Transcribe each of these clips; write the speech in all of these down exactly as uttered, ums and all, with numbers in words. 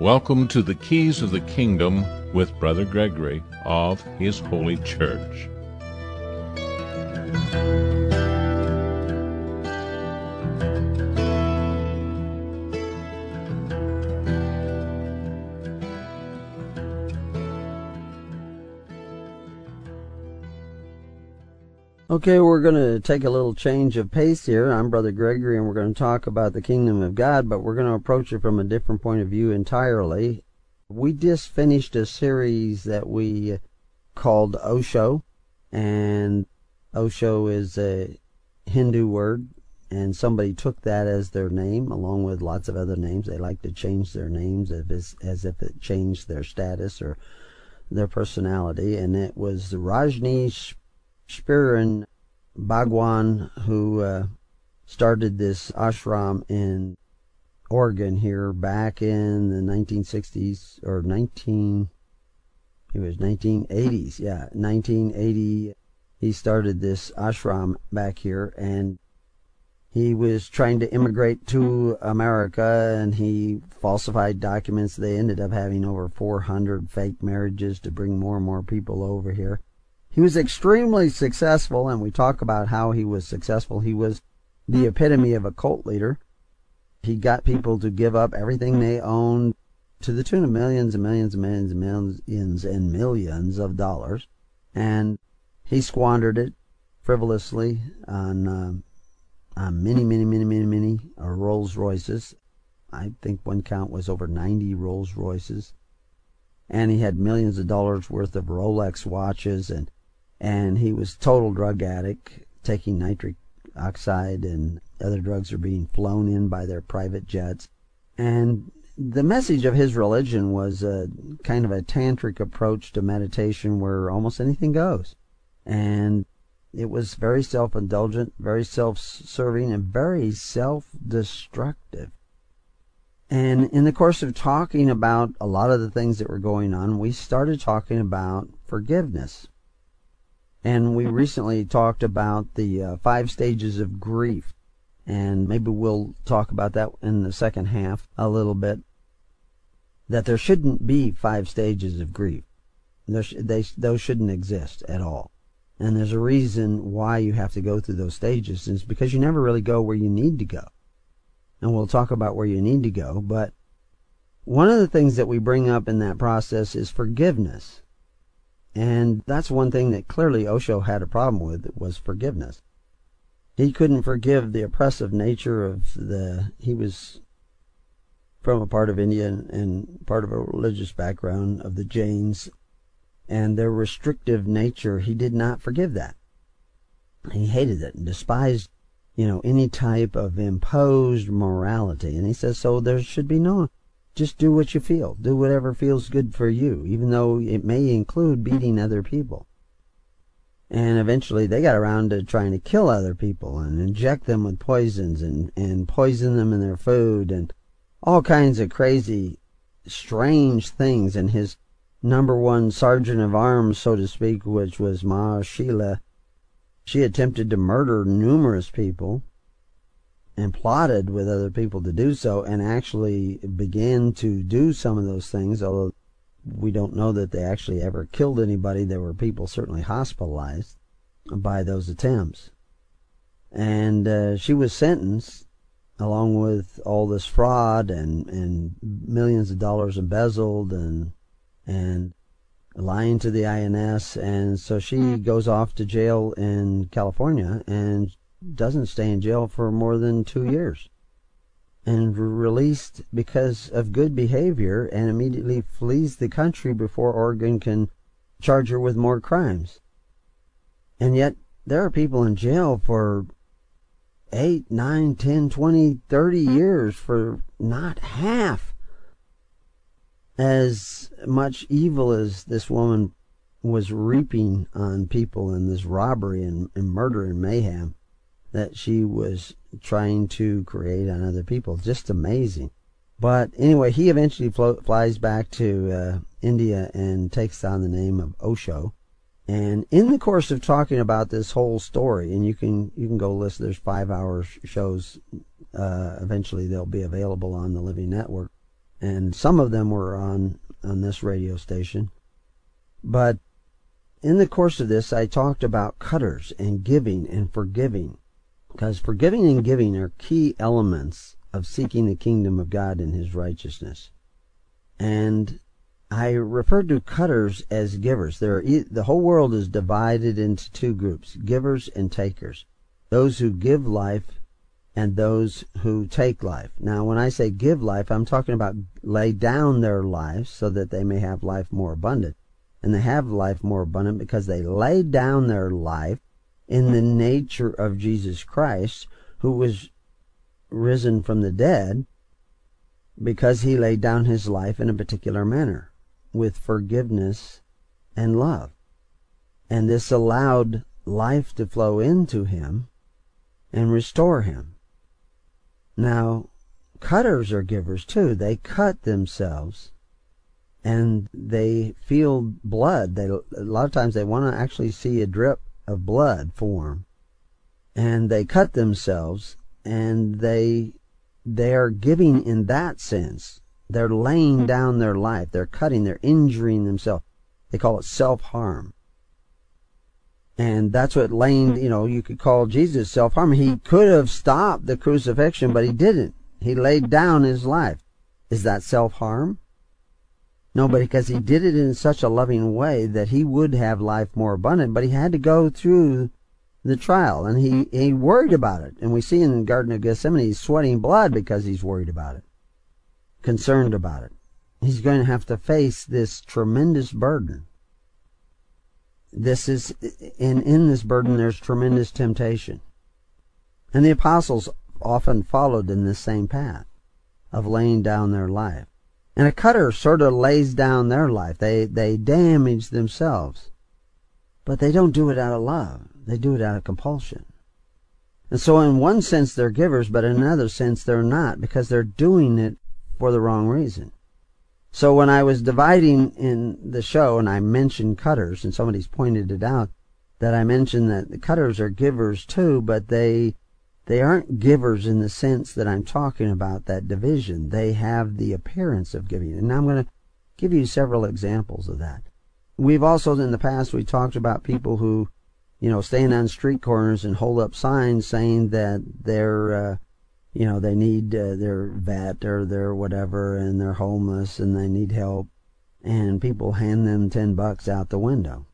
Welcome to the Keys of the Kingdom with Brother Gregory of His Holy Church. Okay, we're going to take a little change of pace here. I'm Brother Gregory, and we're going to talk about the kingdom of God, but we're going to approach it from a different point of view entirely. We just finished a series that we called Osho, and Osho is a Hindu word, and somebody took that as their name, along with lots of other names. They like to change their names as, as if it changed their status or their personality, and it was Rajneesh Spiran Bhagwan who uh, started this ashram in Oregon here back in the nineteen sixties or nineteen it was nineteen eighties, yeah, nineteen eighty. He started this ashram back here, and he was trying to immigrate to America, and he falsified documents. They ended up having over four hundred fake marriages to bring more and more people over here. He was extremely successful, and we talk about how he was successful. He was the epitome of a cult leader. He got people to give up everything they owned to the tune of millions and millions and millions and millions and millions of dollars. And he squandered it frivolously on, um, on many, many, many, many, many uh, Rolls Royces. I think one count was over ninety Rolls Royces. And he had millions of dollars worth of Rolex watches, and and he was total drug addict, taking nitric oxide, and other drugs are being flown in by their private jets. And the message of his religion was a kind of a tantric approach to meditation where almost anything goes. And it was very self-indulgent, very self-serving, and very self-destructive. And in the course of talking about a lot of the things that were going on, we started talking about forgiveness. And we recently talked about the uh, five stages of grief. And maybe we'll talk about that in the second half a little bit. That there shouldn't be five stages of grief. There sh- they, those shouldn't exist at all. And there's a reason why you have to go through those stages. And it's because you never really go where you need to go. And we'll talk about where you need to go. But one of the things that we bring up in that process is forgiveness. And that's one thing that clearly Osho had a problem with, was forgiveness. He couldn't forgive the oppressive nature of the... He was from a part of India and part of a religious background of the Jains, and their restrictive nature. He did not forgive that. He hated it and despised you know, any type of imposed morality. And he says, so there should be no, just do what you feel. Do whatever feels good for you, even though it may include beating other people. And eventually they got around to trying to kill other people and inject them with poisons and, and poison them in their food and all kinds of crazy, strange things. And his number one sergeant of arms, so to speak, which was Ma Sheila, she attempted to murder numerous people and plotted with other people to do so, and actually began to do some of those things, although we don't know that they actually ever killed anybody. There were people certainly hospitalized by those attempts. And uh, she was sentenced, along with all this fraud and, and millions of dollars embezzled and and lying to the I N S, and so she goes off to jail in California and doesn't stay in jail for more than two years and released because of good behavior, and immediately flees the country before Oregon can charge her with more crimes. And yet there are people in jail for eight, nine, ten, twenty, thirty years for not half as much evil as this woman was reaping on people in this robbery and, and murder and mayhem that she was trying to create on other people. Just amazing. But anyway, he eventually flo- flies back to uh, India and takes on the name of Osho. And in the course of talking about this whole story, and you can you can go listen, there's five hour shows, uh, eventually they'll be available on the Living Network. and some of them were on, on this radio station. But in the course of this, I talked about cutters and giving and forgiving, because forgiving and giving are key elements of seeking the kingdom of God and His righteousness. And I referred to cutters as givers. There are, the whole world is divided into two groups, givers and takers. Those who give life and those who take life. Now, when I say give life, I'm talking about lay down their lives so that they may have life more abundant. And they have life more abundant because they lay down their life in the nature of Jesus Christ, who was risen from the dead, because He laid down His life in a particular manner, with forgiveness and love. And this allowed life to flow into Him and restore Him. Now, cutters are givers too. They cut themselves and they feel blood. They, a lot of times they want to actually see a drip of blood form. And they cut themselves, and they they are giving in that sense. They're laying down their life. They're cutting. They're injuring themselves. They call it self-harm. And that's what laying, you know, you could call Jesus self-harm. He could have stopped the crucifixion, but He didn't. He laid down His life. Is that self-harm? No, but because He did it in such a loving way that He would have life more abundant, but He had to go through the trial, and he, he worried about it. And we see in the Garden of Gethsemane, He's sweating blood because He's worried about it, concerned about it. He's going to have to face this tremendous burden. This is, and in this burden there's tremendous temptation. And the apostles often followed in this same path of laying down their life. And a cutter sort of lays down their life. They, they damage themselves. But they don't do it out of love. They do it out of compulsion. And so in one sense they're givers, but in another sense they're not, because they're doing it for the wrong reason. So when I was dividing in the show and I mentioned cutters, and somebody's pointed it out, that I mentioned that the cutters are givers too, but they they aren't givers in the sense that I'm talking about, that division. They have the appearance of giving. And I'm going to give you several examples of that. We've also, in the past, we talked about people who, you know, stand on street corners and hold up signs saying that they're, uh, you know, they need uh, their vet or their whatever, and they're homeless and they need help, and people hand them ten bucks out the window.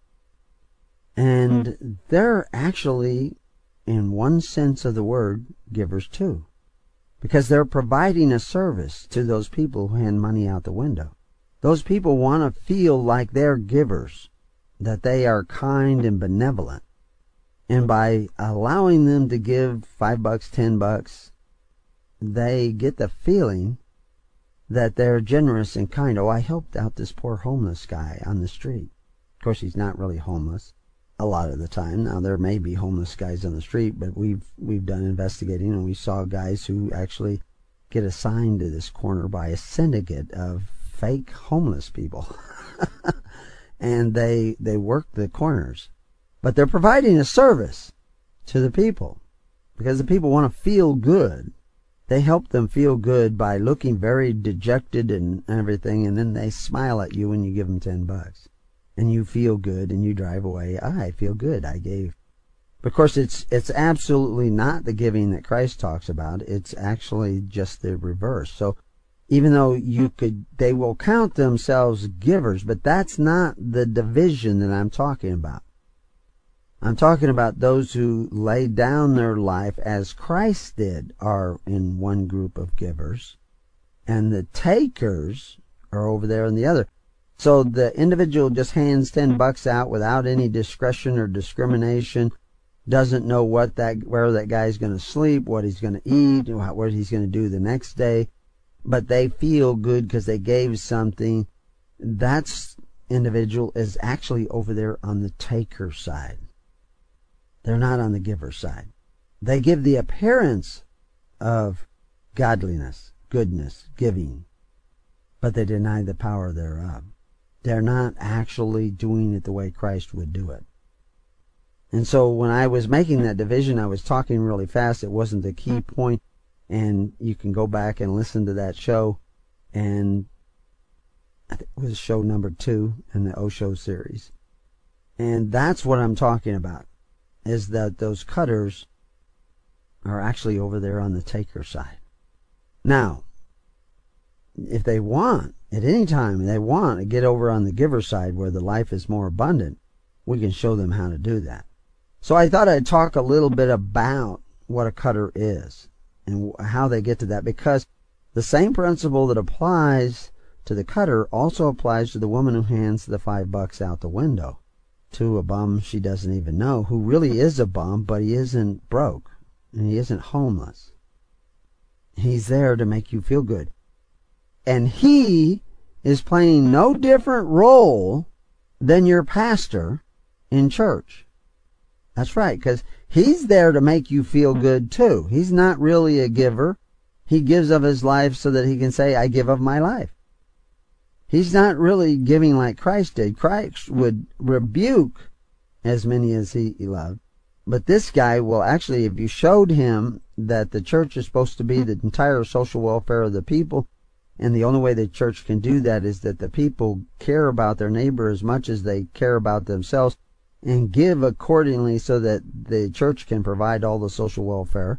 And they're actually, in one sense of the word, givers too, because they're providing a service to those people who hand money out the window. Those people want to feel like they're givers, that they are kind and benevolent. And by allowing them to give five bucks, ten bucks, they get the feeling that they're generous and kind. Oh, I helped out this poor homeless guy on the street. Of course, he's not really homeless a lot of the time. Now, there may be homeless guys on the street, but we've we've done investigating, and we saw guys who actually get assigned to this corner by a syndicate of fake homeless people. And they they work the corners. But they're providing a service to the people, because the people want to feel good. They help them feel good by looking very dejected and everything, and then they smile at you when you give them ten bucks. And you feel good, and you drive away. I feel good, I gave. But of course, it's it's absolutely not the giving that Christ talks about. It's actually just the reverse. So even though you could, they will count themselves givers, but that's not the division that I'm talking about. I'm talking about those who lay down their life as Christ did are in one group of givers, and the takers are over there in the other. So the individual just hands ten bucks out without any discretion or discrimination, doesn't know what that, where that guy's going to sleep, what he's going to eat, what he's going to do the next day, but they feel good because they gave something. That individual is actually over there on the taker side. They're not on the giver side. They give the appearance of godliness, goodness, giving, but they deny the power thereof. They're not actually doing it the way Christ would do it. And so when I was making that division, I was talking really fast. It wasn't the key point, and you can go back and listen to that show. And I think it was show number two in the Osho series. And that's what I'm talking about, is that those cutters are actually over there on the taker side. Now, if they want, at any time they want to get over on the giver side where the life is more abundant, we can show them how to do that. So I thought I'd talk a little bit about what a cutter is and how they get to that, because the same principle that applies to the cutter also applies to the woman who hands the five bucks out the window to a bum she doesn't even know, who really is a bum, but he isn't broke and he isn't homeless. He's there to make you feel good. And he is playing no different role than your pastor in church. That's right, because he's there to make you feel good too. He's not really a giver. He gives of his life so that he can say, I give of my life. He's not really giving like Christ did. Christ would rebuke as many as he loved. But this guy will actually, if you showed him that the church is supposed to be the entire social welfare of the people, and the only way the church can do that is that the people care about their neighbor as much as they care about themselves, and give accordingly so that the church can provide all the social welfare.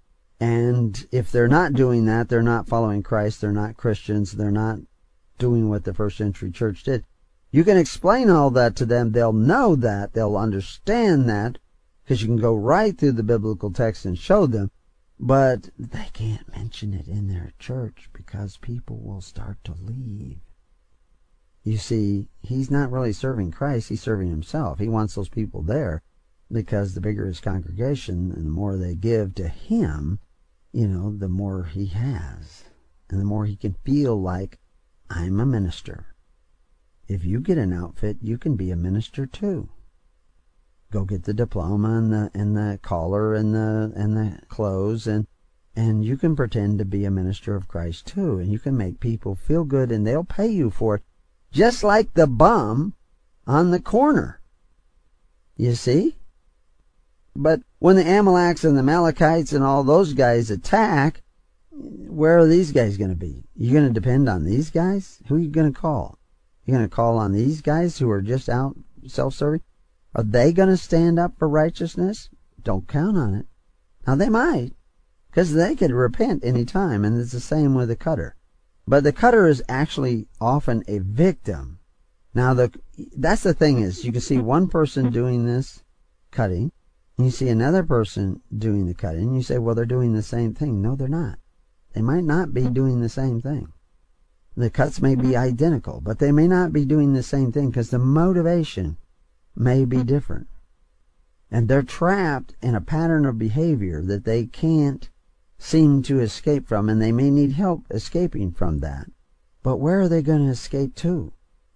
And if they're not doing that, they're not following Christ, they're not Christians, they're not doing what the first century church did. You can explain all that to them. They'll know that. They'll understand that, because you can go right through the biblical text and show them. But they can't mention it in their church because people will start to leave. You see, he's not really serving Christ, he's serving himself. He wants those people there because the bigger his congregation and the more they give to him, you know, the more he has. And the more he can feel like, I'm a minister. If you get an outfit, you can be a minister too. Go get the diploma and the and the collar and the and the clothes, and and you can pretend to be a minister of Christ too, and you can make people feel good, and they'll pay you for it, just like the bum on the corner. You see? But when the Amalekites and the Amalekites and all those guys attack, where are these guys going to be? You going to depend on these guys? Who are you going to call? You going to call on these guys who are just out self-serving? Are they going to stand up for righteousness? Don't count on it. Now they might, because they could repent any time, and it's the same with the cutter. But the cutter is actually often a victim. Now the that's the thing is, you can see one person doing this cutting, and you see another person doing the cutting, and you say, well, they're doing the same thing. No, they're not. They might not be doing the same thing. The cuts may be identical, but they may not be doing the same thing because the motivation may be different. And they're trapped in a pattern of behavior that they can't seem to escape from, and they may need help escaping from that. But where are they going to escape to?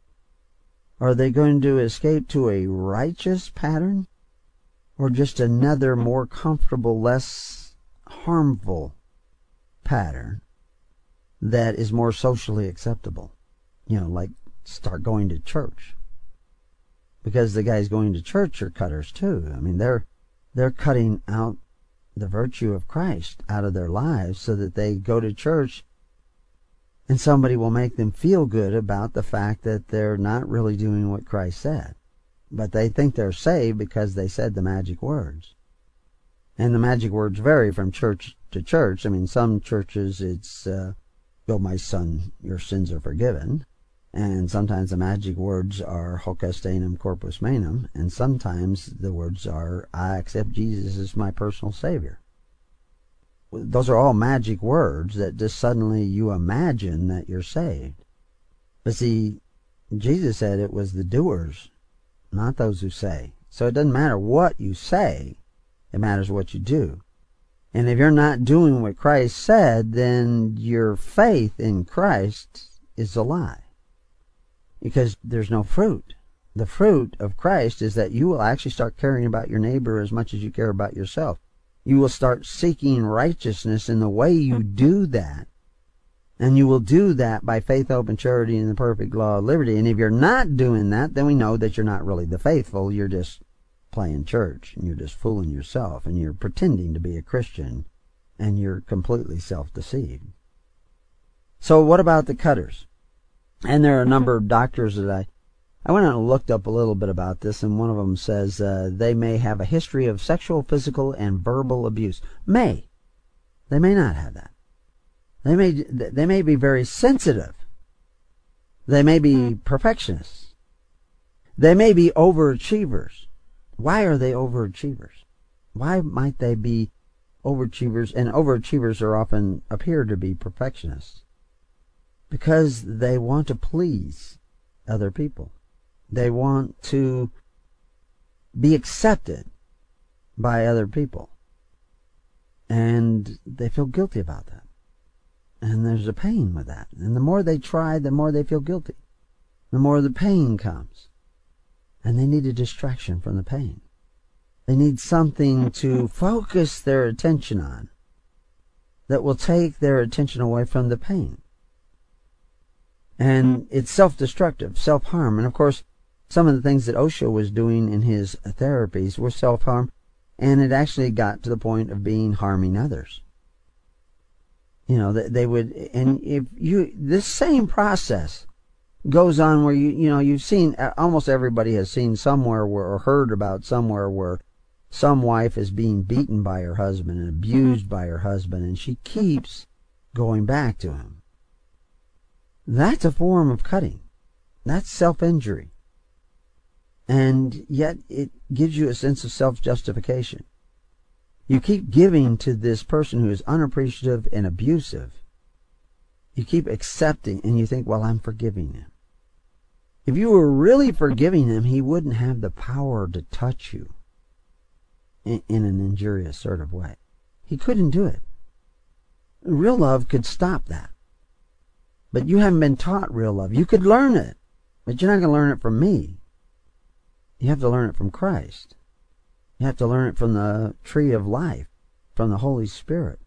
Are they going to escape to a righteous pattern, or just another more comfortable, less harmful pattern that is more socially acceptable? You know, like start going to church. Because the guys going to church are cutters too. I mean, they're they're cutting out the virtue of Christ out of their lives so that they go to church and somebody will make them feel good about the fact that they're not really doing what Christ said. But they think they're saved because they said the magic words. And the magic words vary from church to church. I mean, some churches it's, uh, go my son, your sins are forgiven. And sometimes the magic words are hoc est enim corpus meum, and sometimes the words are, I accept Jesus as my personal Savior. Those are all magic words that just suddenly you imagine that you're saved. But see, Jesus said it was the doers, not those who say. So it doesn't matter what you say, it matters what you do. And if you're not doing what Christ said, then your faith in Christ is a lie. Because there's no fruit. The fruit of Christ is that you will actually start caring about your neighbor as much as you care about yourself. You will start seeking righteousness in the way you do that. And you will do that by faith, hope, and charity in the perfect law of liberty. And if you're not doing that, then we know that you're not really the faithful. You're just playing church, and you're just fooling yourself, and you're pretending to be a Christian, and you're completely self-deceived. So what about the cutters? And there are a number of doctors that I, I went out and looked up a little bit about this, and one of them says uh, they may have a history of sexual, physical, and verbal abuse. May. They may not have that. They may, they may be very sensitive. They may be perfectionists. They may be overachievers. Why are they overachievers? Why might they be overachievers? And overachievers are often appear to be perfectionists. Because they want to please other people. They want to be accepted by other people. And they feel guilty about that. And there's a pain with that. And the more they try, the more they feel guilty. The more the pain comes. And they need a distraction from the pain. They need something to focus their attention on that will take their attention away from the pain. And it's self-destructive, self-harm. And of course, some of the things that Osho was doing in his therapies were self-harm, and it actually got to the point of being harming others. You know, they would, and if you, this same process goes on where you, you know, you've seen, almost everybody has seen somewhere where, or heard about somewhere where some wife is being beaten by her husband and abused by her husband, and she keeps going back to him. That's a form of cutting. That's self-injury. And yet it gives you a sense of self-justification. You keep giving to this person who is unappreciative and abusive. You keep accepting, and you think, well, I'm forgiving him. If you were really forgiving him, he wouldn't have the power to touch you in, in an injurious sort of way. He couldn't do it. Real love could stop that. But you haven't been taught real love. You could learn it, but you're not going to learn it from me. You have to learn it from Christ. You have to learn it from the tree of life, from the Holy Spirit.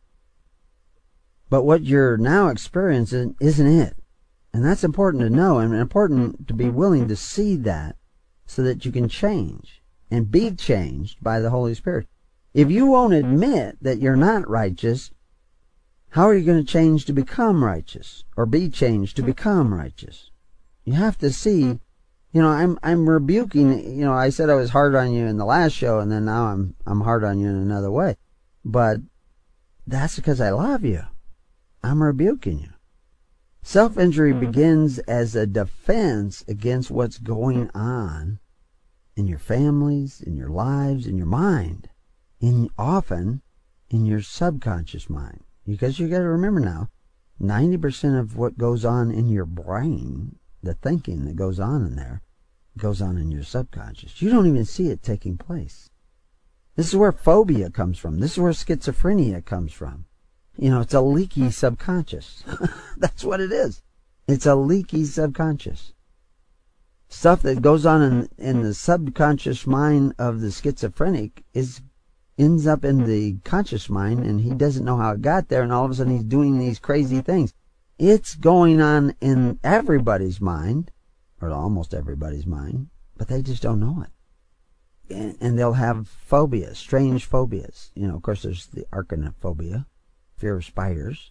But what you're now experiencing isn't it. And that's important to know, and important to be willing to see that so that you can change and be changed by the Holy Spirit. If you won't admit that you're not righteous, how are you going to change to become righteous, or be changed to become righteous? You have to see, you know, I'm I'm rebuking, you know, I said I was hard on you in the last show, and then now I'm I'm hard on you in another way. But that's because I love you. I'm rebuking you. Self-injury begins as a defense against what's going on in your families, in your lives, in your mind, in often in your subconscious mind. Because you got to remember now, ninety percent of what goes on in your brain, the thinking that goes on in there, goes on in your subconscious. You don't even see it taking place. This is where phobia comes from. This is where schizophrenia comes from. You know, it's a leaky subconscious. That's what it is. It's a leaky subconscious. Stuff that goes on in, in the subconscious mind of the schizophrenic is ends up in the conscious mind, and he doesn't know how it got there, and all of a sudden he's doing these crazy things. It's going on in everybody's mind, or almost everybody's mind, but they just don't know it. And, and they'll have phobias, strange phobias. You know, of course, there's the arachnophobia, fear of spiders,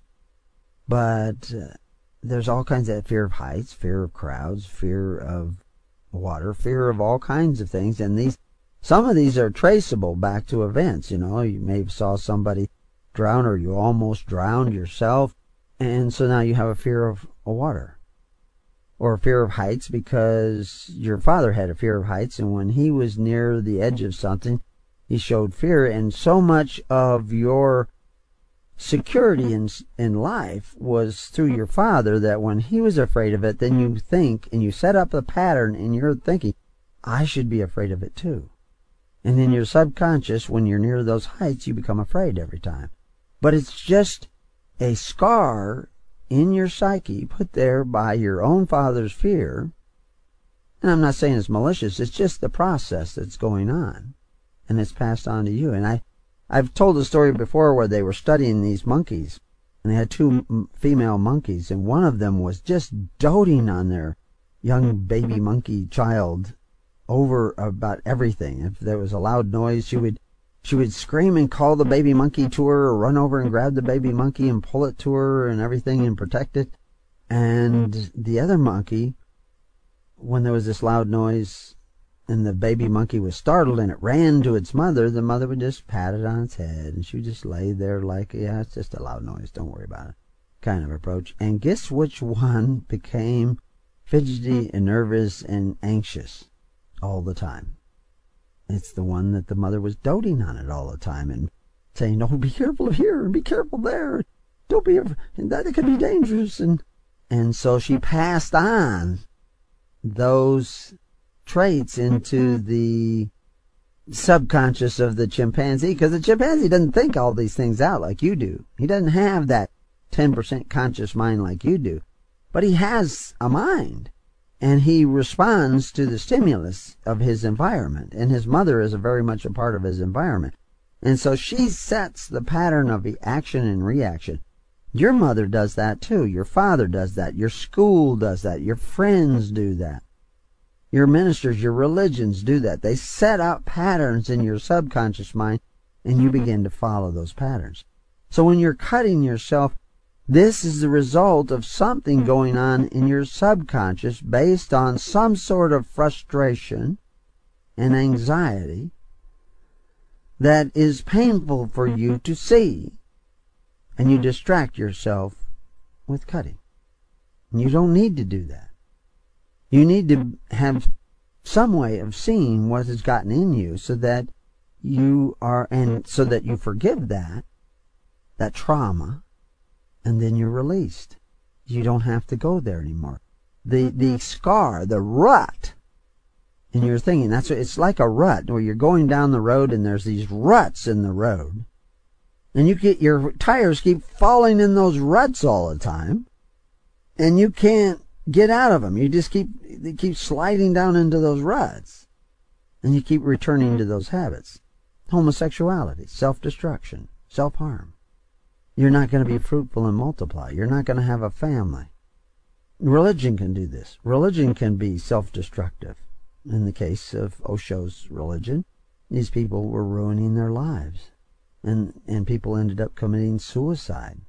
but uh, there's all kinds of fear of heights, fear of crowds, fear of water, fear of all kinds of things, and these some of these are traceable back to events. You know, you may have saw somebody drown, or you almost drowned yourself, and so now you have a fear of water. Or a fear of heights because your father had a fear of heights, and when he was near the edge of something, he showed fear, and so much of your security in, in life was through your father that when he was afraid of it, then you think, and you set up a pattern in your thinking, I should be afraid of it too. And in your subconscious, when you're near those heights, you become afraid every time. But it's just a scar in your psyche put there by your own father's fear. And I'm not saying it's malicious. It's just the process that's going on. And it's passed on to you. And I, I've told the story before where they were studying these monkeys. And they had two m- female monkeys. And one of them was just doting on their young baby monkey child over about everything. If there was a loud noise, she would she would scream and call the baby monkey to her, or run over and grab the baby monkey and pull it to her and everything and protect it. And the other monkey, when there was this loud noise and the baby monkey was startled and it ran to its mother, the mother would just pat it on its head and she would just lay there like, yeah, it's just a loud noise, don't worry about it, kind of approach. And guess which one became fidgety and nervous and anxious all the time? It's the one that the mother was doting on it all the time and saying, oh, be careful here and be careful there. Don't be, that it could be dangerous. And, and so she passed on those traits into the subconscious of the chimpanzee, because the chimpanzee doesn't think all these things out like you do. He doesn't have that ten percent conscious mind like you do, but he has a mind, and he responds to the stimulus of his environment, and his mother is a very much a part of his environment, and so she sets the pattern of the action and reaction. Your mother does that too. Your father does that. Your school does that. Your friends do that. Your ministers, your religions do that. They set out patterns in your subconscious mind, and you begin to follow those patterns. So when you're cutting yourself, this is the result of something going on in your subconscious based on some sort of frustration and anxiety that is painful for you to see, and you distract yourself with cutting. And you don't need to do that. You need to have some way of seeing what has gotten in you so that you are, and so that you forgive that, that trauma, and then you're released. You don't have to go there anymore. The, the scar, the rut in your thinking, that's what, it's like a rut where you're going down the road and there's these ruts in the road. And you get, your tires keep falling in those ruts all the time. And you can't get out of them. You just keep, they keep sliding down into those ruts. And you keep returning to those habits. Homosexuality, self-destruction, self-harm. You're not going to be fruitful and multiply. You're not going to have a family. Religion can do this. Religion can be self-destructive. In the case of Osho's religion, these people were ruining their lives. And, and people ended up committing suicide.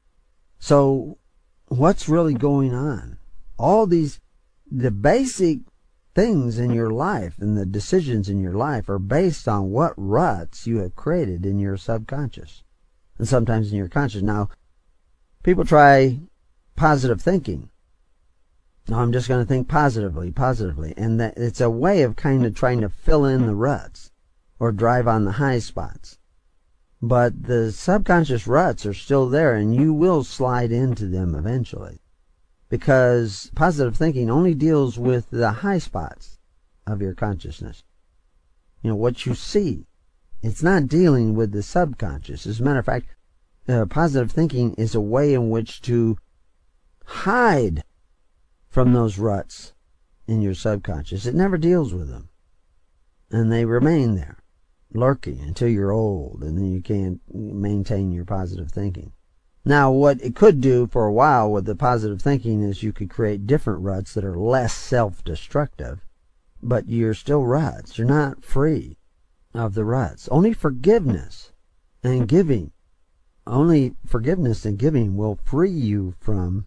So, what's really going on? All these, the basic things in your life and the decisions in your life are based on what ruts you have created in your subconscious. And sometimes in your conscious. Now, people try positive thinking. No, I'm just going to think positively, positively. And that it's a way of kind of trying to fill in the ruts or drive on the high spots. But the subconscious ruts are still there, and you will slide into them eventually. Because positive thinking only deals with the high spots of your consciousness. You know, what you see. It's not dealing with the subconscious. As a matter of fact, uh, positive thinking is a way in which to hide from those ruts in your subconscious. It never deals with them. And they remain there, lurking until you're old, and then you can't maintain your positive thinking. Now, what it could do for a while with the positive thinking is you could create different ruts that are less self-destructive, but you're still ruts. You're not free of the ruts. Only forgiveness and giving, only forgiveness and giving will free you from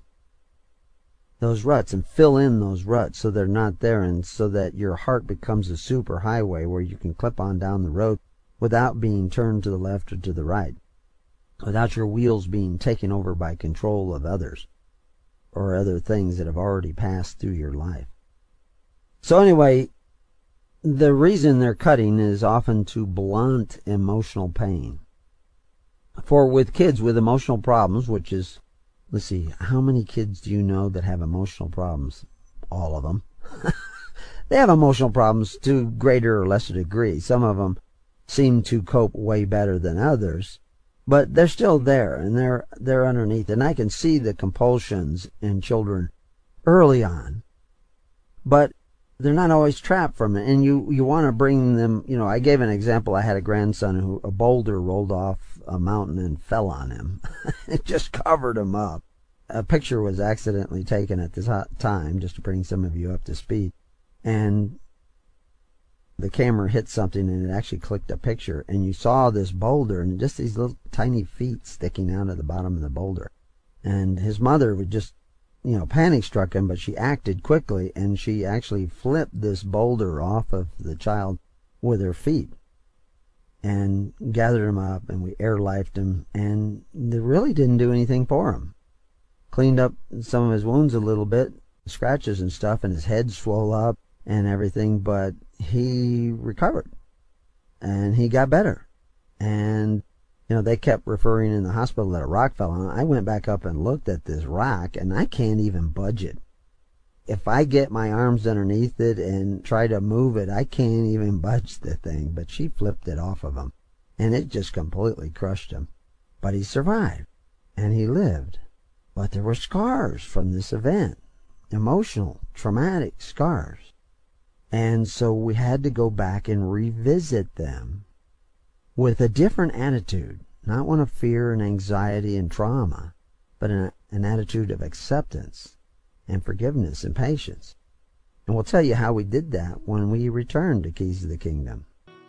those ruts and fill in those ruts so they're not there, and so that your heart becomes a super highway where you can clip on down the road without being turned to the left or to the right, without your wheels being taken over by control of others or other things that have already passed through your life. So anyway, the reason they're cutting is often to blunt emotional pain. For with kids with emotional problems, which is, let's see, how many kids do you know that have emotional problems? All of them. They have emotional problems to greater or lesser degree. Some of them seem to cope way better than others, but they're still there, and they're they're underneath. And I can see the compulsions in children early on, but they're not always trapped from it. And you, you want to bring them, you know, I gave an example. I had a grandson who, a boulder rolled off a mountain and fell on him. It just covered him up. A picture was accidentally taken at this time, just to bring some of you up to speed. And the camera hit something and it actually clicked a picture. And you saw this boulder and just these little tiny feet sticking out of the bottom of the boulder. And his mother would just you know, panic struck him, but she acted quickly, and she actually flipped this boulder off of the child with her feet and gathered him up, and we airlifed him, and they really didn't do anything for him. Cleaned up some of his wounds a little bit, scratches and stuff, and his head swelled up and everything, but he recovered, and he got better. And you know, they kept referring in the hospital that a rock fell on. I went back up and looked at this rock, and I can't even budge it. If I get my arms underneath it and try to move it, I can't even budge the thing. But she flipped it off of him, and it just completely crushed him. But he survived, and he lived. But there were scars from this event, emotional, traumatic scars. And so we had to go back and revisit them with a different attitude, not one of fear and anxiety and trauma, but an, an attitude of acceptance and forgiveness and patience. And we'll tell you how we did that when we return to Keys of the Kingdom.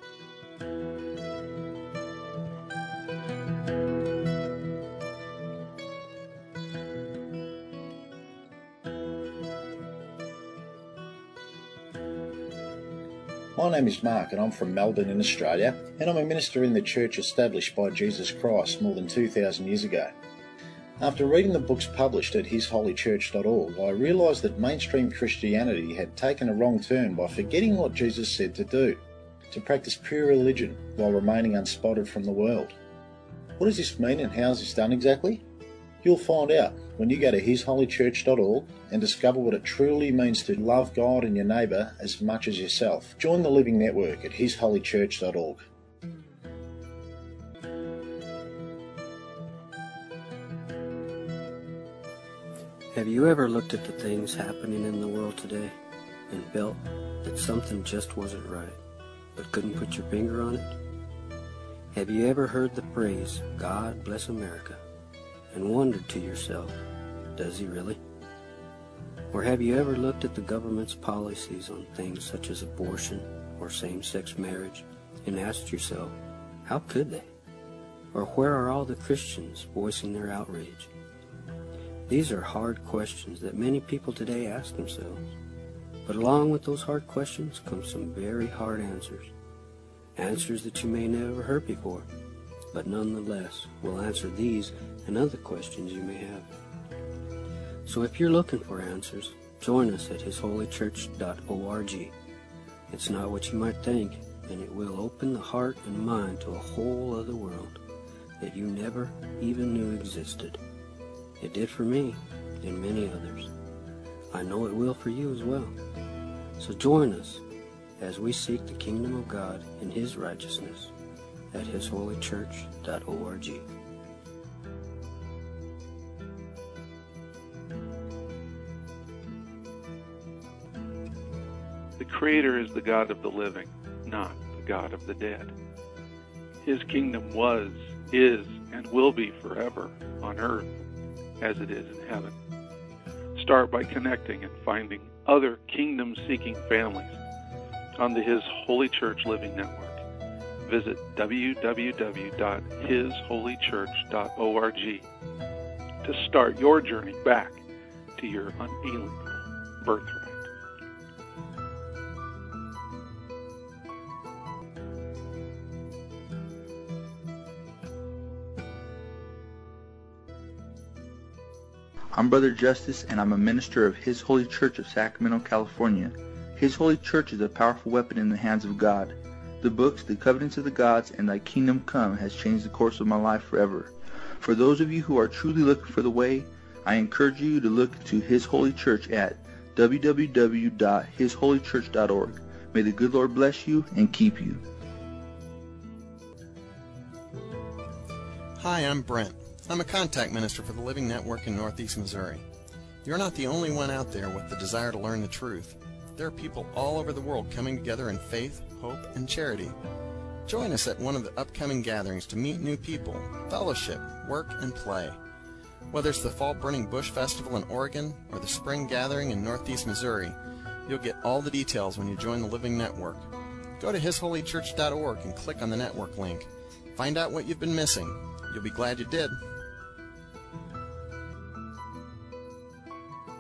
My name is Mark, and I'm from Melbourne in Australia, and I'm a minister in the church established by Jesus Christ more than two thousand years ago. After reading the books published at his holy church dot org, I realised that mainstream Christianity had taken a wrong turn by forgetting what Jesus said to do, to practice pure religion while remaining unspotted from the world. What does this mean, and how is this done exactly? You'll find out when you go to his holy church dot org and discover what it truly means to love God and your neighbour as much as yourself. Join the Living Network at his holy church dot org. Have you ever looked at the things happening in the world today and felt that something just wasn't right, but couldn't put your finger on it? Have you ever heard the phrase, "God bless America," and wondered to yourself, does he really? Or have you ever looked at the government's policies on things such as abortion or same-sex marriage and asked yourself, how could they? Or where are all the Christians voicing their outrage? These are hard questions that many people today ask themselves. But along with those hard questions come some very hard answers. Answers that you may never heard before, but nonetheless will answer these and other questions you may have. So if you're looking for answers, join us at his holy church dot org. It's not what you might think, and it will open the heart and mind to a whole other world that you never even knew existed. It did for me and many others. I know it will for you as well. So join us as we seek the kingdom of God and his righteousness at his holy church dot org. The Creator is the God of the living, not the God of the dead. His kingdom was, is, and will be forever on earth as it is in heaven. Start by connecting and finding other kingdom-seeking families on the His Holy Church Living Network. Visit w w w dot his holy church dot org to start your journey back to your unalienable birthright. I'm Brother Justice, and I'm a minister of His Holy Church of Sacramento, California. His Holy Church is a powerful weapon in the hands of God. The books, The Covenants of the Gods, and Thy Kingdom Come has changed the course of my life forever. For those of you who are truly looking for the way, I encourage you to look to His Holy Church at w w w dot his holy church dot org. May the good Lord bless you and keep you. Hi, I'm Brent. I'm a contact minister for the Living Network in Northeast Missouri. You're not the only one out there with the desire to learn the truth. There are people all over the world coming together in faith, hope, and charity. Join us at one of the upcoming gatherings to meet new people, fellowship, work, and play. Whether it's the Fall Burning Bush Festival in Oregon or the Spring Gathering in Northeast Missouri, you'll get all the details when you join the Living Network. Go to his holy church dot org and click on the network link. Find out what you've been missing. You'll be glad you did.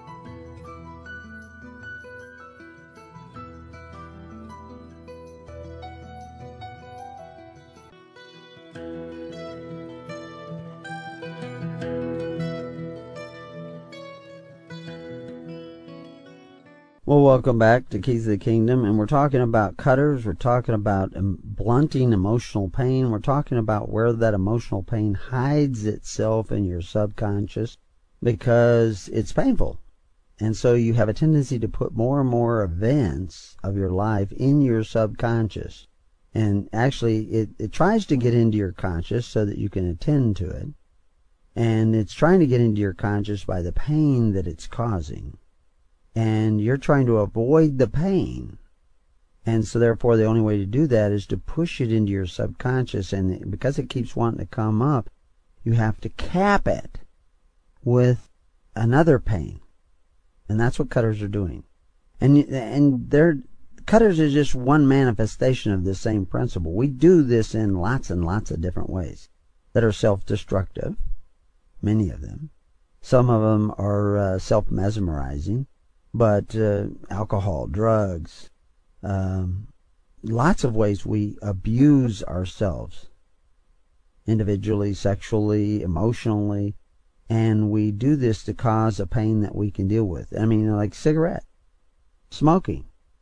Well, welcome back to Keys of the Kingdom, and we're talking about cutters, we're talking about um, blunting emotional pain, we're talking about where that emotional pain hides itself in your subconscious because it's painful. And so you have a tendency to put more and more events of your life in your subconscious. And actually, it, it tries to get into your conscious so that you can attend to it. And it's trying to get into your conscious by the pain that it's causing. And you're trying to avoid the pain. And so therefore, the only way to do that is to push it into your subconscious. And because it keeps wanting to come up, you have to cap it with another pain. And that's what cutters are doing. And and they're, cutters is just one manifestation of this same principle. We do this in lots and lots of different ways that are self-destructive, many of them. Some of them are uh, self-mesmerizing, but uh, alcohol, drugs, um, lots of ways we abuse ourselves, individually, sexually, emotionally. And we do this to cause a pain that we can deal with. I mean, like cigarette. Smoking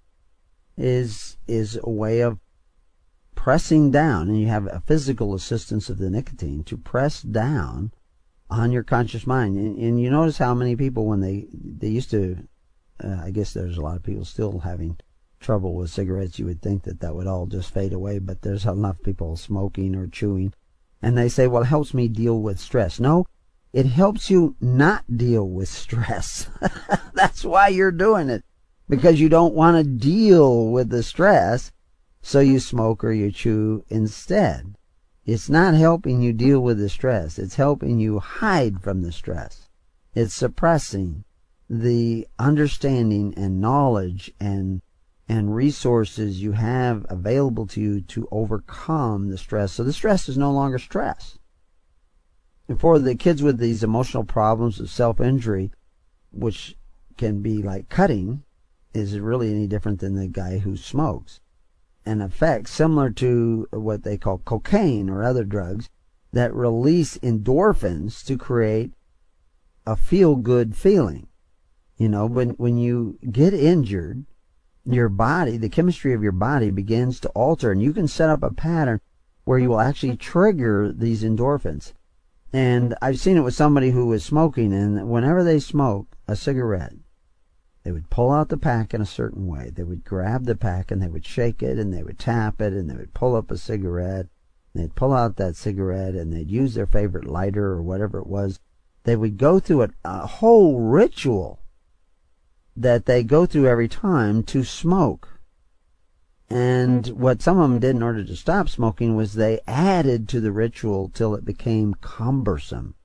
is is a way of pressing down, and you have a physical assistance of the nicotine to press down on your conscious mind. And, and you notice how many people, when they, they used to, uh, I guess there's a lot of people still having trouble with cigarettes. You would think that that would all just fade away, but there's enough people smoking or chewing. And they say, well, it helps me deal with stress. No. It helps you not deal with stress. That's why you're doing it. Because you don't want to deal with the stress, so you smoke or you chew instead. It's not helping you deal with the stress. It's helping you hide from the stress. It's suppressing the understanding and knowledge and and resources you have available to you to overcome the stress. So the stress is no longer stress. And for the kids with these emotional problems of self-injury, which can be like cutting, is really any different than the guy who smokes. An effect similar to what they call cocaine or other drugs that release endorphins to create a feel-good feeling. You know, when, when you get injured, your body, the chemistry of your body begins to alter, and you can set up a pattern where you will actually trigger these endorphins. And I've seen it with somebody who was smoking, and whenever they smoke a cigarette, they would pull out the pack in a certain way. They would grab the pack, and they would shake it, and they would tap it, and they would pull up a cigarette. And they'd pull out that cigarette, and they'd use their favorite lighter or whatever it was. They would go through a, a whole ritual that they go through every time to smoke. And what some of them did in order to stop smoking was they added to the ritual till it became cumbersome.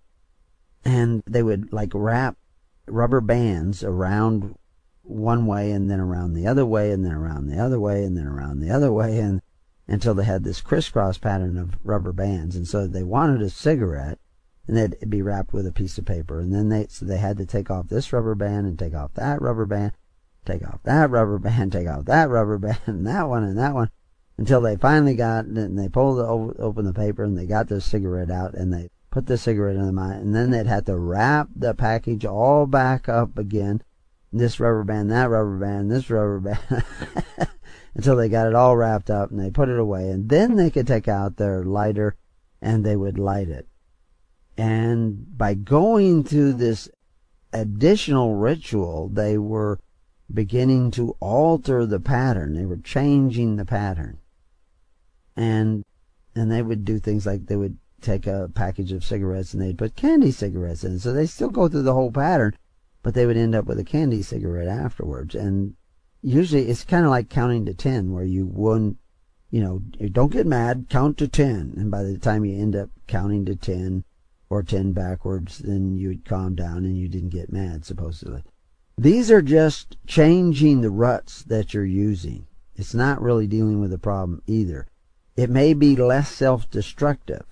And they would like wrap rubber bands around one way and then around the other way and then around the other way and then around the other way, and until they had this crisscross pattern of rubber bands. And so they wanted a cigarette, and they'd be wrapped with a piece of paper. And then they so they had to take off this rubber band and take off that rubber band. Take off that rubber band, take off that rubber band, and that one, and that one, until they finally got, and they pulled the, open the paper, and they got the cigarette out, and they put the cigarette in the mind, and then they'd have to wrap the package all back up again, this rubber band, that rubber band, this rubber band, until they got it all wrapped up, and they put it away, and then they could take out their lighter, and they would light it. And by going through this additional ritual, they were beginning to alter the pattern. They were changing the pattern. And and they would do things like they would take a package of cigarettes and they'd put candy cigarettes in it. So they still go through the whole pattern, but they would end up with a candy cigarette afterwards. And usually it's kind of like counting to ten, where you wouldn't, you know, don't get mad, count to ten. And by the time you end up counting to ten or ten backwards, then you'd calm down and you didn't get mad, supposedly. These are just changing the ruts that you're using. It's not really dealing with the problem either. It may be less self-destructive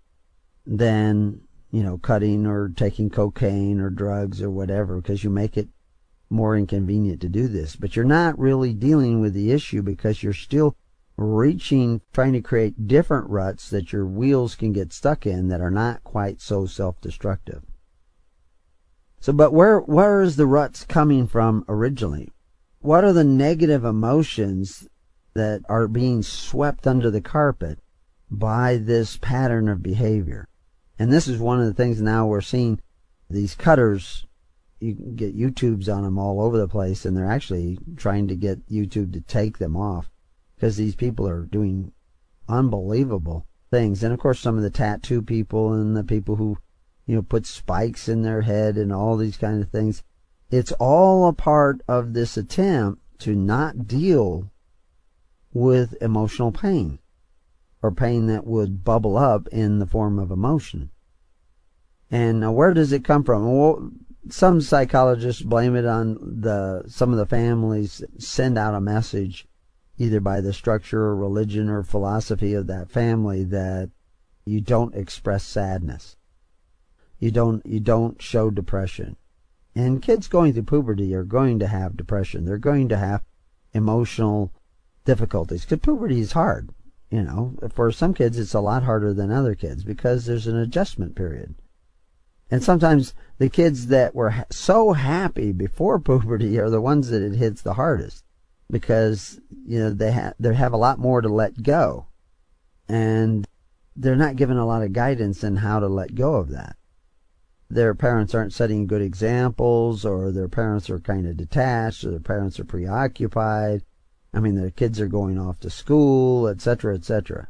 than, you know, cutting or taking cocaine or drugs or whatever, because you make it more inconvenient to do this. But you're not really dealing with the issue, because you're still reaching, trying to create different ruts that your wheels can get stuck in that are not quite so self-destructive. So, but where where is the ruts coming from originally? what are the negative emotions that are being swept under the carpet by this pattern of behavior? And this is one of the things now we're seeing. These cutters, you can get YouTubes on them all over the place, and they're actually trying to get YouTube to take them off because these people are doing unbelievable things. And of course, some of the tattoo people and the people who, you know, put spikes in their head and all these kind of things. It's all a part of this attempt to not deal with emotional pain, or pain that would bubble up in the form of emotion. And uh, where does it come from? Well, some psychologists blame it on the some of the families send out a message, either by the structure or religion or philosophy of that family, that you don't express sadness. You don't you don't show depression. And kids going through puberty are going to have depression. They're going to have emotional difficulties, because puberty is hard. You know, for some kids it's a lot harder than other kids because there's an adjustment period. And sometimes the kids that were ha- so happy before puberty are the ones that it hits the hardest, because, you know, they have they have a lot more to let go, and they're not given a lot of guidance in how to let go of that. Their parents aren't setting good examples, or their parents are kind of detached, or their parents are preoccupied. I mean, their kids are going off to school, et cetera, et cetera.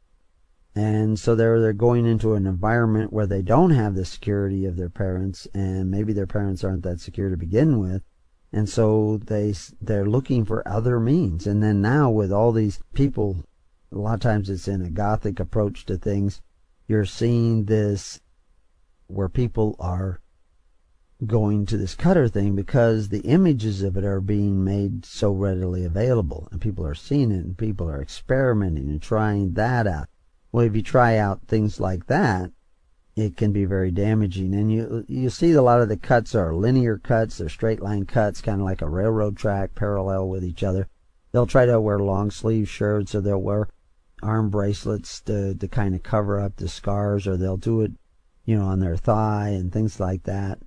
And so they're they're going into an environment where they don't have the security of their parents, and maybe their parents aren't that secure to begin with, and so they they're looking for other means. And then now with all these people, a lot of times it's in a Gothic approach to things. You're seeing this where people are going to this cutter thing because the images of it are being made so readily available, and people are seeing it, and people are experimenting and trying that out. Well, if you try out things like that, it can be very damaging. And you you see a lot of the cuts are linear cuts, they're straight line cuts, kind of like a railroad track, parallel with each other. They'll try to wear long sleeve shirts, or they'll wear arm bracelets to, to kind of cover up the scars, or they'll do it, you know, on their thigh and things like that.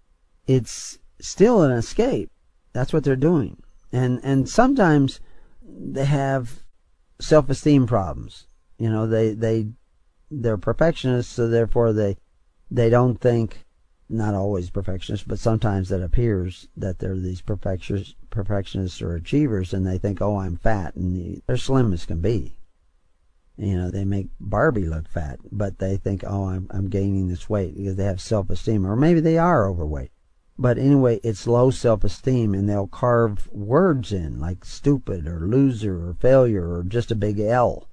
It's still an escape. That's what they're doing. And and sometimes they have self-esteem problems. You know, they, they, they're perfectionists, so therefore they, they don't think, not always perfectionists, but sometimes that appears that they're these perfectionists, perfectionists or achievers, and they think, oh, I'm fat, and they're slim as can be. You know, they make Barbie look fat, but they think, oh, I'm, I'm gaining this weight, because they have self-esteem, or maybe they are overweight. But anyway, it's low self-esteem, and they'll carve words in, like stupid, or loser, or failure, or just a big L,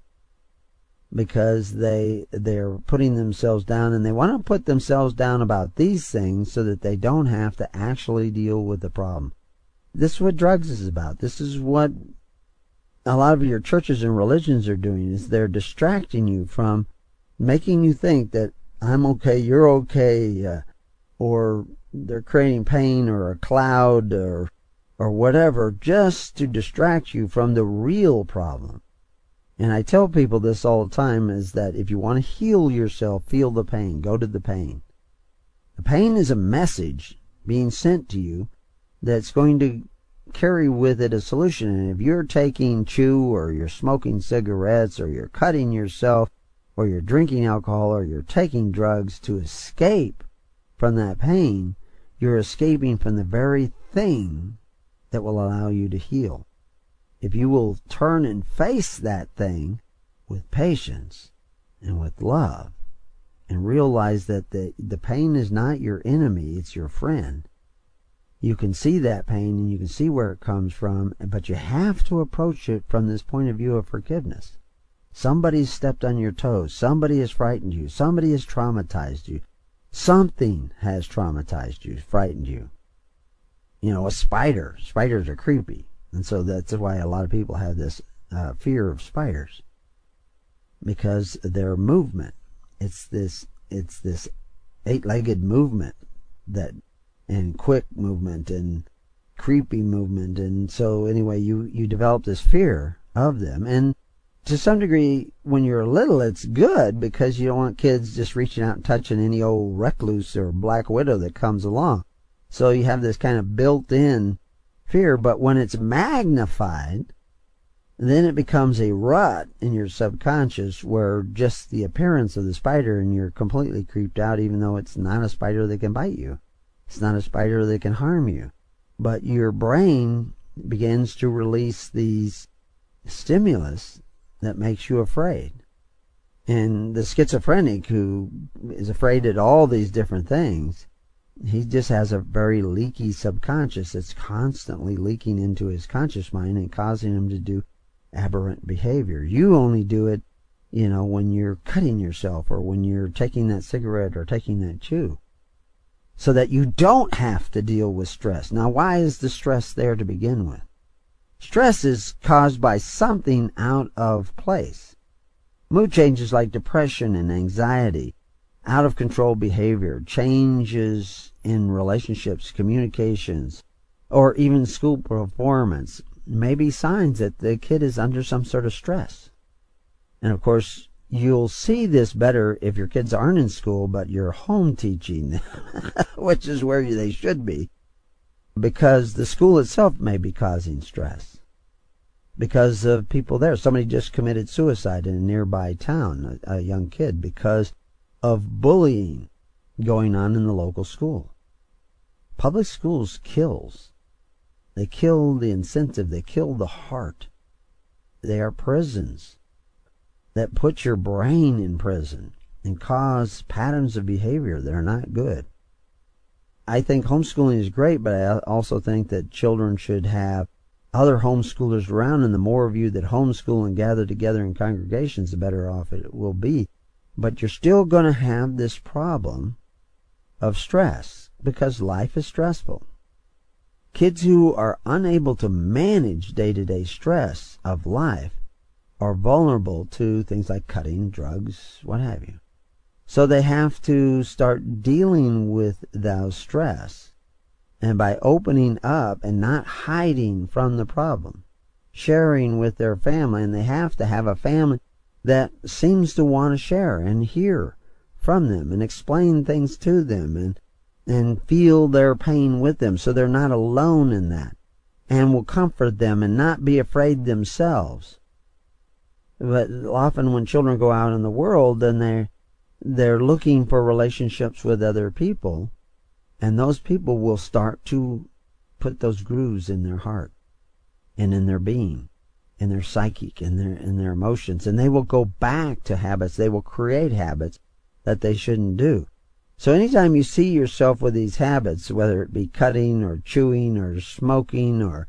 because they they're putting themselves down, and they want to put themselves down about these things so that they don't have to actually deal with the problem. This is what drugs is about. This is what a lot of your churches and religions are doing, is they're distracting you from making you think that I'm okay, you're okay, uh, or they're creating pain or a cloud or or whatever, just to distract you from the real problem. And I tell people this all the time, is that if you want to heal yourself, feel the pain. Go to the pain. The pain is a message being sent to you that's going to carry with it a solution. And if you're taking chew, or you're smoking cigarettes, or you're cutting yourself, or you're drinking alcohol, or you're taking drugs to escape from that pain, you're escaping from the very thing that will allow you to heal. If you will turn and face that thing with patience and with love, and realize that the, the pain is not your enemy, it's your friend. You can see that pain, and you can see where it comes from, but you have to approach it from this point of view of forgiveness. Somebody's stepped on your toes. Somebody has frightened you. Somebody has traumatized you. Something has traumatized you, frightened you. You know, a spider. Spiders are creepy. And so that's why a lot of people have this uh, fear of spiders, because their movement, it's this, it's this eight-legged movement, that, and quick movement and creepy movement. And so anyway, you, you develop this fear of them. And to some degree, when you're little, it's good, because you don't want kids just reaching out and touching any old recluse or black widow that comes along. So you have this kind of built-in fear, but when it's magnified, then it becomes a rut in your subconscious where just the appearance of the spider and you're completely creeped out, even though it's not a spider that can bite you. It's not a spider that can harm you. But your brain begins to release these stimulus that makes you afraid. And the schizophrenic who is afraid at all these different things, he just has a very leaky subconscious that's constantly leaking into his conscious mind and causing him to do aberrant behavior. You only do it, you know, when you're cutting yourself or when you're taking that cigarette or taking that chew, so that you don't have to deal with stress. Now, why is the stress there to begin with? Stress is caused by something out of place. Mood changes like depression and anxiety, out of control behavior, changes in relationships, communications, or even school performance may be signs that the kid is under some sort of stress. And of course, you'll see this better if your kids aren't in school, but you're home teaching them, which is where they should be, because the school itself may be causing stress because of people there. Somebody just committed suicide in a nearby town, a, a young kid, because of bullying going on in the local school. Public schools kills. They kill the incentive. They kill the heart. They are prisons that put your brain in prison and cause patterns of behavior that are not good. I think homeschooling is great, but I also think that children should have other homeschoolers around, and the more of you that homeschool and gather together in congregations, the better off it will be. But you're still going to have this problem of stress because life is stressful. Kids who are unable to manage day-to-day stress of life are vulnerable to things like cutting, drugs, what have you. So they have to start dealing with that stress, and by opening up and not hiding from the problem, sharing with their family, and they have to have a family that seems to want to share and hear from them and explain things to them and and feel their pain with them so they're not alone in that, and will comfort them and not be afraid themselves. But often when children go out in the world, then they're, they're looking for relationships with other people, and those people will start to put those grooves in their heart and in their being, in their psychic, in their, in their emotions, and they will go back to habits. They will create habits that they shouldn't do. So anytime you see yourself with these habits, whether it be cutting or chewing or smoking or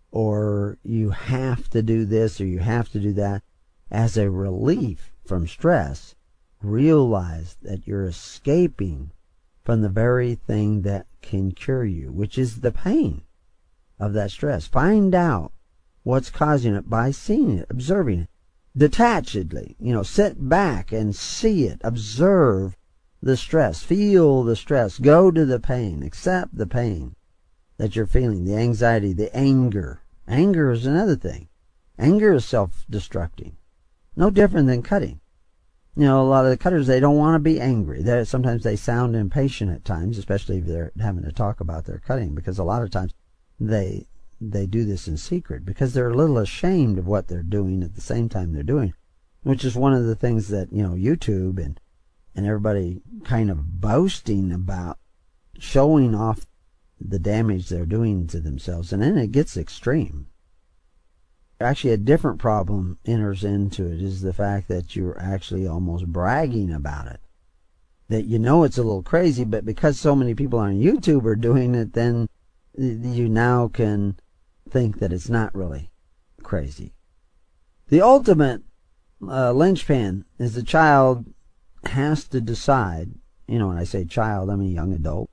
or you have to do this or you have to do that, as a relief from stress, realize that you're escaping from the very thing that can cure you, which is the pain of that stress. Find out what's causing it by seeing it, observing it, detachedly. You know, sit back and see it, observe the stress, feel the stress, go to the pain, accept the pain that you're feeling, the anxiety, the anger. Anger is another thing. Anger is self-destructing. No different than cutting. You know, a lot of the cutters, they don't want to be angry. They're, sometimes they sound impatient at times, especially if they're having to talk about their cutting, because a lot of times they they do this in secret because they're a little ashamed of what they're doing at the same time they're doing, which is one of the things that, you know, YouTube and and everybody kind of boasting about, showing off the damage they're doing to themselves, and then it gets extreme. Actually, a different problem enters into it, is the fact that you're actually almost bragging about it. That you know it's a little crazy, but because so many people on YouTube are doing it, then you now can think that it's not really crazy. The ultimate uh, linchpin is the child has to decide, you know, when I say child, I mean young adult.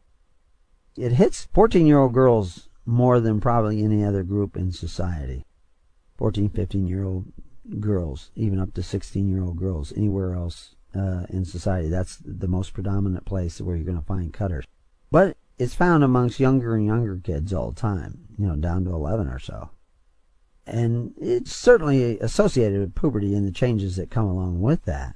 It hits fourteen-year-old girls more than probably any other group in society. fourteen, fifteen-year-old girls, even up to sixteen-year-old girls, anywhere else uh, in society. That's the most predominant place where you're going to find cutters. But it's found amongst younger and younger kids all the time, you know, down to eleven or so. And it's certainly associated with puberty and the changes that come along with that.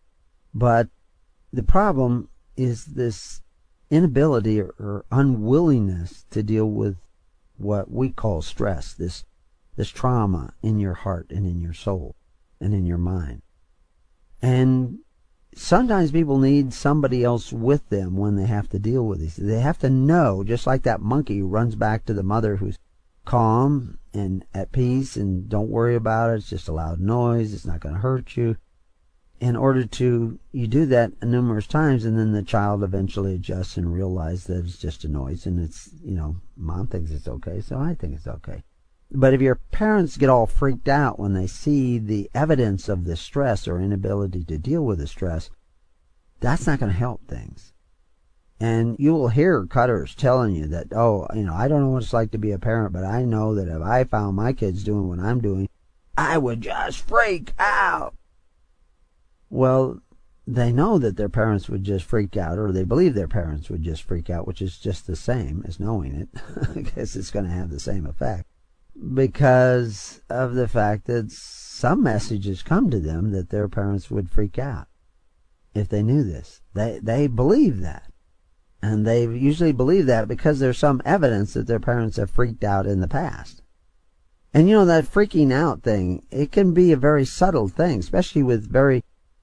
But the problem is this inability or, or unwillingness to deal with what we call stress, this this trauma in your heart and in your soul and in your mind. And sometimes people need somebody else with them when they have to deal with these. They have to know, just like that monkey who runs back to the mother who's calm and at peace and don't worry about it. It's just a loud noise. It's not going to hurt you. In order to, you do that numerous times, and then the child eventually adjusts and realizes that it's just a noise, and it's, you know, mom thinks it's okay, so I think it's okay. But if your parents get all freaked out when they see the evidence of the stress or inability to deal with the stress, that's not going to help things. And you will hear cutters telling you that, oh, you know, I don't know what it's like to be a parent, but I know that if I found my kids doing what I'm doing, I would just freak out. Well, they know that their parents would just freak out, or they believe their parents would just freak out, which is just the same as knowing it. I guess it's going to have the same effect, because of the fact that some messages come to them that their parents would freak out if they knew this. They they believe that. And they usually believe that because there's some evidence that their parents have freaked out in the past. And you know, that freaking out thing, it can be a very subtle thing, especially with very,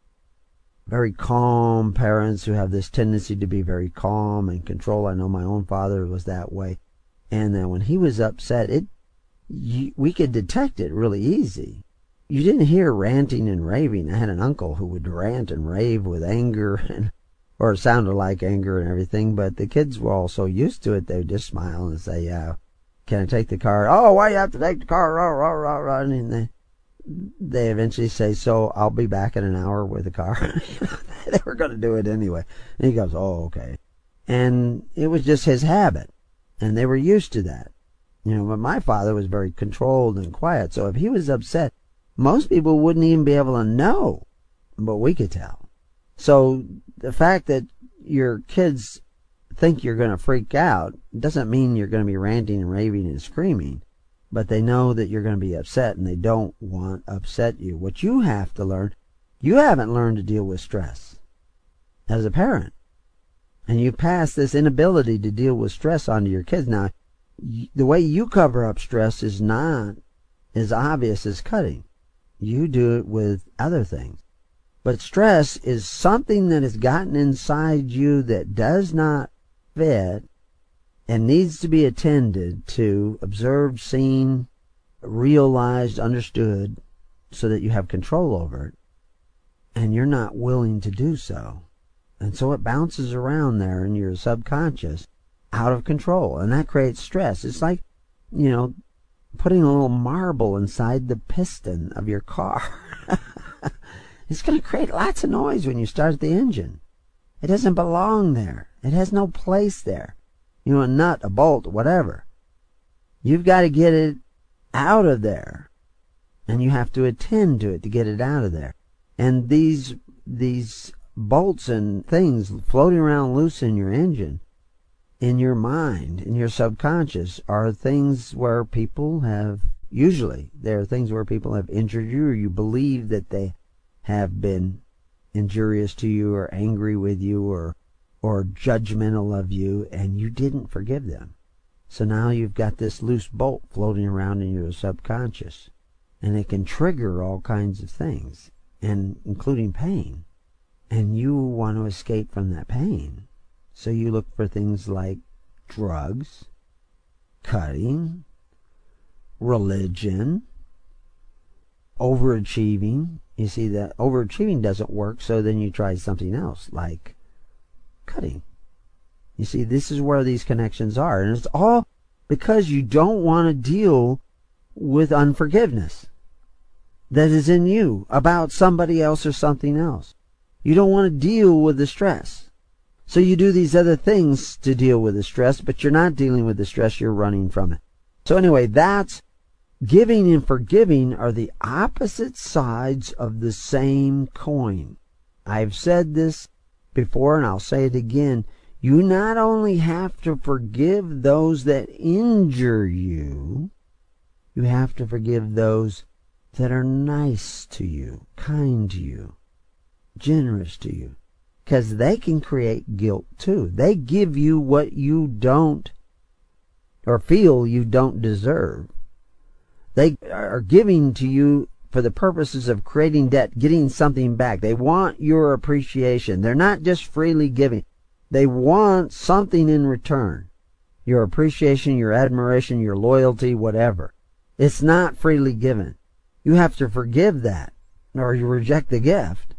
very calm parents who have this tendency to be very calm and control. I know my own father was that way. And then when he was upset, it you, we could detect it really easy. You didn't hear ranting and raving. I had an uncle who would rant and rave with anger, and or it sounded like anger and everything, but the kids were all so used to it, they would just smile and say, uh, can I take the car? Oh, why you have to take the car? Rah, rah, rah, rah. And they, they eventually say, so I'll be back in an hour with the car. They were going to do it anyway. And he goes, oh, okay. And it was just his habit, and they were used to that. You know, but my father was very controlled and quiet, so if he was upset, most people wouldn't even be able to know, but we could tell. So the fact that your kids think you're going to freak out doesn't mean you're going to be ranting and raving and screaming, but they know that you're going to be upset, and they don't want to upset you. What you have to learn, you haven't learned to deal with stress as a parent, and you pass this inability to deal with stress onto your kids. Now, the way you cover up stress is not as obvious as cutting. You do it with other things. But stress is something that has gotten inside you that does not fit and needs to be attended to, observed, seen, realized, understood, so that you have control over it. And you're not willing to do so. And so it bounces around there in your subconscious, out of control. And that creates stress. It's like, you know, putting a little marble inside the piston of your car. It's going to create lots of noise when you start the engine. It doesn't belong there. It has no place there. You know, a nut, a bolt, whatever. You've got to get it out of there. And you have to attend to it to get it out of there. And these, these bolts and things floating around loose in your engine, in your mind, in your subconscious, are things where people have, usually, there are things where people have injured you, or you believe that they have been injurious to you, or angry with you, or or judgmental of you, and you didn't forgive them. So now you've got this loose bolt floating around in your subconscious, and it can trigger all kinds of things, and including pain. And you want to escape from that pain. So you look for things like drugs, cutting, religion, overachieving. You see that overachieving doesn't work, so then you try something else, like cutting. You see, this is where these connections are. And it's all because you don't want to deal with unforgiveness that is in you about somebody else or something else. You don't want to deal with the stress. So you do these other things to deal with the stress, but you're not dealing with the stress, you're running from it. So anyway, that's giving and forgiving are the opposite sides of the same coin. I've said this before, and I'll say it again. You not only have to forgive those that injure you, you have to forgive those that are nice to you, kind to you, generous to you, because they can create guilt too. They give you what you don't or feel you don't deserve. They are giving to you for the purposes of creating debt, getting something back. They want your appreciation. They're not just freely giving. They want something in return. Your appreciation, your admiration, your loyalty, whatever. It's not freely given. You have to forgive that, or you reject the gift.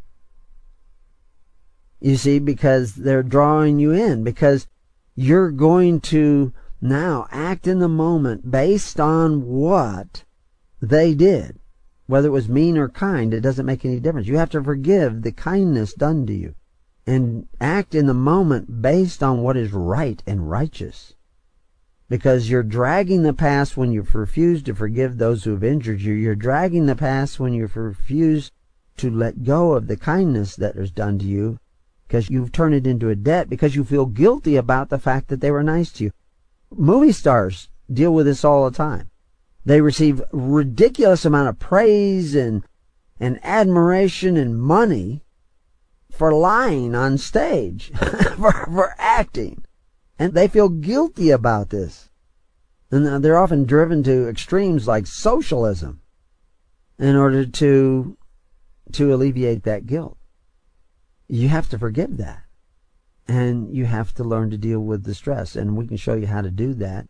You see, because they're drawing you in, because you're going to now act in the moment based on what they did. Whether it was mean or kind, it doesn't make any difference. You have to forgive the kindness done to you and act in the moment based on what is right and righteous. Because you're dragging the past when you've refused to forgive those who have injured you. You're dragging the past when you've refused to let go of the kindness that was done to you, because you've turned it into a debt because you feel guilty about the fact that they were nice to you. Movie stars deal with this all the time. They receive ridiculous amount of praise and and admiration and money for lying on stage, for, for acting. And they feel guilty about this. And they're often driven to extremes like socialism in order to to alleviate that guilt. You have to forgive that. And you have to learn to deal with the stress. And we can show you how to do that.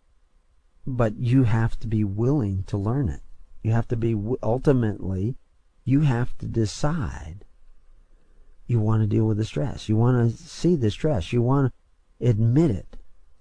But you have to be willing to learn it. You have to be, ultimately, you have to decide you want to deal with the stress. You want to see the stress. You want to admit it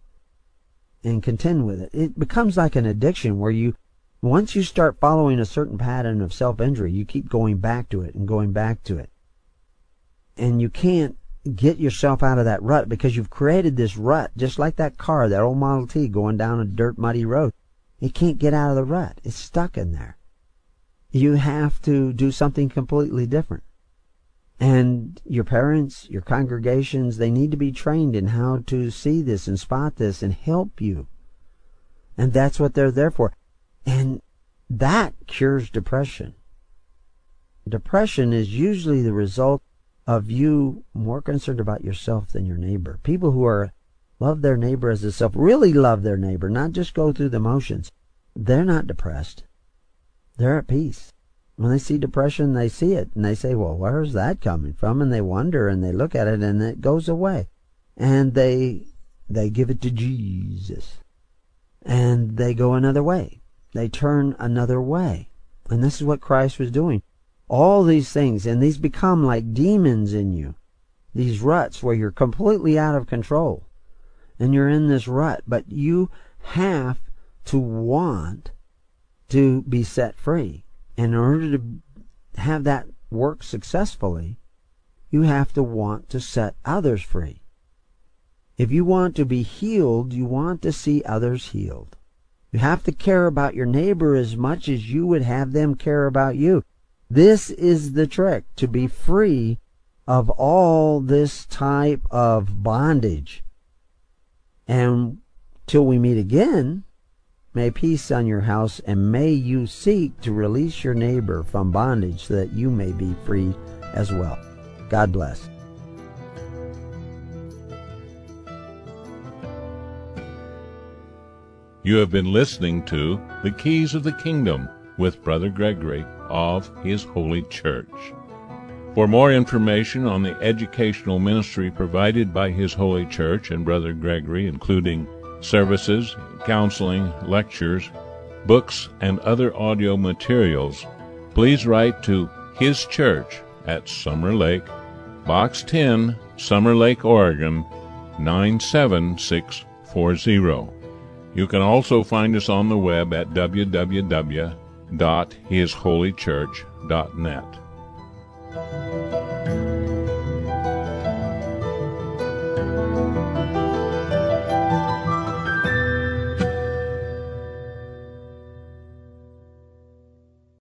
and contend with it. It becomes like an addiction where you, once you start following a certain pattern of self-injury, you keep going back to it and going back to it. And you can't get yourself out of that rut because you've created this rut, just like that car, that old Model T going down a dirt muddy road. It can't get out of the rut. It's stuck in there. You have to do something completely different. And your parents, your congregations, they need to be trained in how to see this and spot this and help you. And that's what they're there for. And that cures depression. Depression is usually the result of you more concerned about yourself than your neighbor. People who are love their neighbor as themselves, really love their neighbor, not just go through the motions. They're not depressed. They're at peace. When they see depression, they see it, and they say, well, where's that coming from? And they wonder, and they look at it, and it goes away. And they they give it to Jesus. And they go another way. They turn another way. And this is what Christ was doing. All these things, and these become like demons in you. These ruts where you're completely out of control. And you're in this rut. But you have to want to be set free. And in order to have that work successfully, you have to want to set others free. If you want to be healed, you want to see others healed. You have to care about your neighbor as much as you would have them care about you. This is the trick, to be free of all this type of bondage. And till we meet again, may peace on your house, and may you seek to release your neighbor from bondage so that you may be free as well. God bless. You have been listening to The Keys of the Kingdom with Brother Gregory of His Holy Church. For more information on the educational ministry provided by His Holy Church and Brother Gregory, including services, counseling, lectures, books, and other audio materials, please write to His Church at Summer Lake, Box ten, Summer Lake, Oregon, nine seven six four zero. You can also find us on the web at w w w dot his holy church dot net.